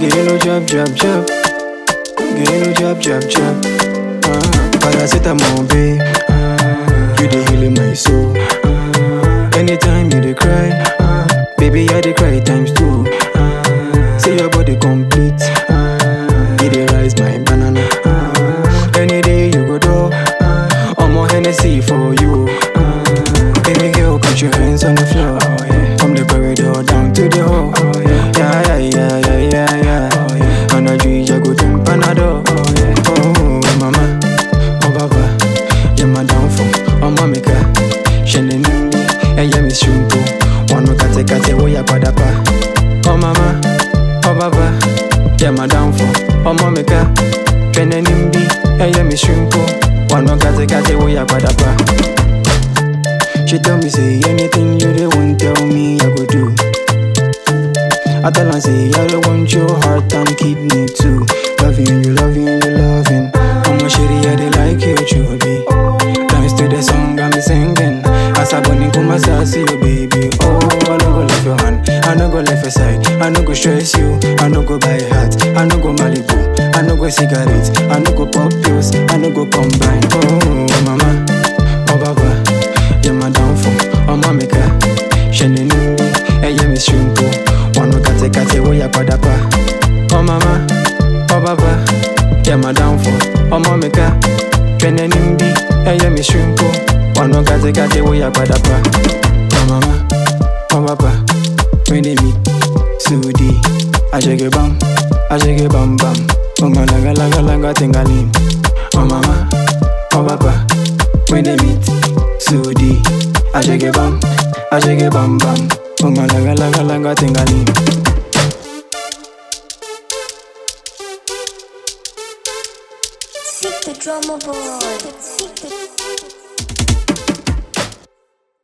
Gelo jab jab jab, gelo jab jab jab. Paracetamol, babe. You dey heal my soul. Anytime you dey cry, baby I dey cry times two. Say your body complete, you dey rise my banana. Any day you go door, I'm more Hennessy for you. Baby girl, put your hands on the floor. From the corridor down to the hall. Yeah, yeah, yeah, yeah, yeah, yeah. And I dream you go to Panado. Oh, mama, oh baba, you're my downfall. Oh mama, Shannon, and yeah, Miss Shrimpo. One look at the cat, oh yeah, padapa. Oh mama, oh baba, you're my downfall. Oh mama, Shannon, and yeah, Miss Shrimpo. One look at the cat, oh yeah, padapa. She tell me, say anything you don't want, tell me I go do. I tell her, say I don't want your heart and kidney too. Loving you, loving you, loving. I'm a shitty, I they like you, chubby. Dance to the song I'm singing. As I burn in come see you, baby. Oh, I no go left your hand, I no go left your side. I no go stress you, I no go buy hat, I no go Malibu, I no go cigarettes, I no go pop pills, I no go combine. Oh, mama, oh baba, you're my downfall. Oh mama, Shannon, and yeah, Miss Shrimpo. One look at the cat, oh yeah, padapa. Oh mama, oh baba, yeah, my downfall. Oh mama, Shannon, and yeah, Miss Shrimpo. One look at the cat, oh yeah, padapa. Oh mama, oh baba, when they meet, Sudi, I shake a bam, bam. Oh my laga laga laga tingalim. Oh mama, oh baba, when they meet, Sudi, I shake a bam, bam. Oh my laga laga laga tingalim. Sick the drummer boy.